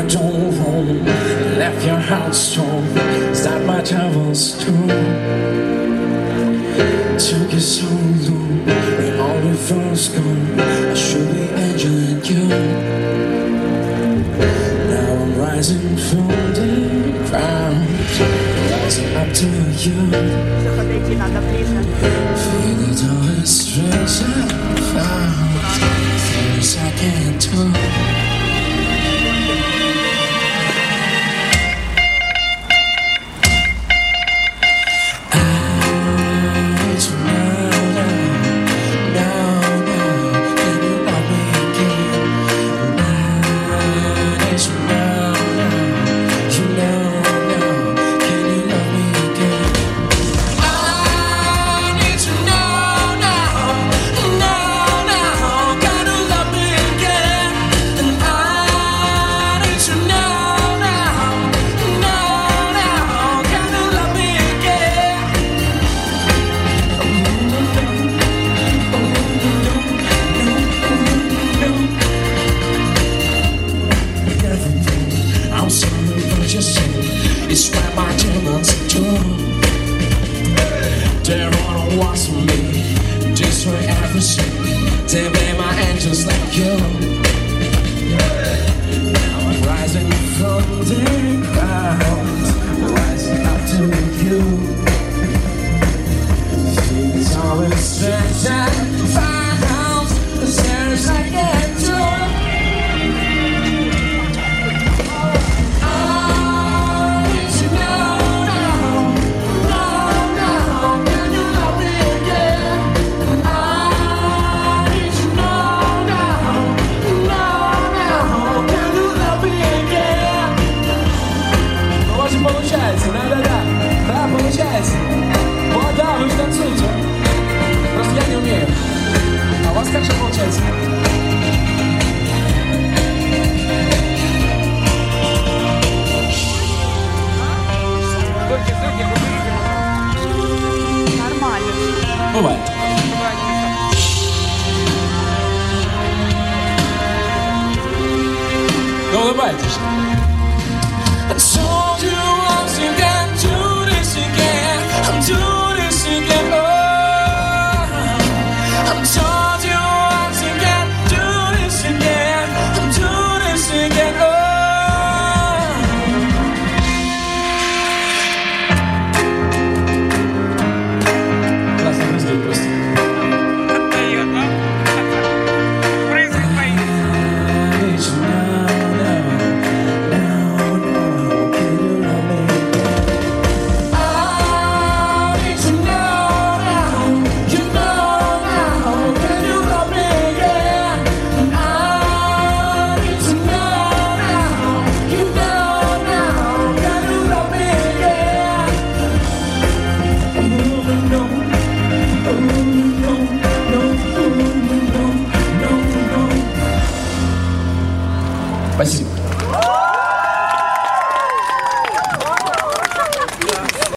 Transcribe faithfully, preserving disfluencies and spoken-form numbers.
drove home, left your house strong. Is that my travels too? Took you so long, when all we first gone. I should be enjoying you. Now I'm rising from the ground, rising up to you. Feel it all is strange and found, things I can't do. It's where my demons do. They're on a watch for me, just for everything. They be my angels like you. Now I'm rising from the ground, rising up to you. Things always strange and found, there's I can't do. Получается, да-да-да, да, получается. Вот, да, вы же танцуете. Просто я не умею. А у вас как же получается? Нормально. Бывает. Ну, улыбайтесь. I told you once you can do this again, I'm doing this again, oh. I told you once you can do this again, I'm doing this again, oh. Классно производит просто. Отдает, да? Производит. Спасибо.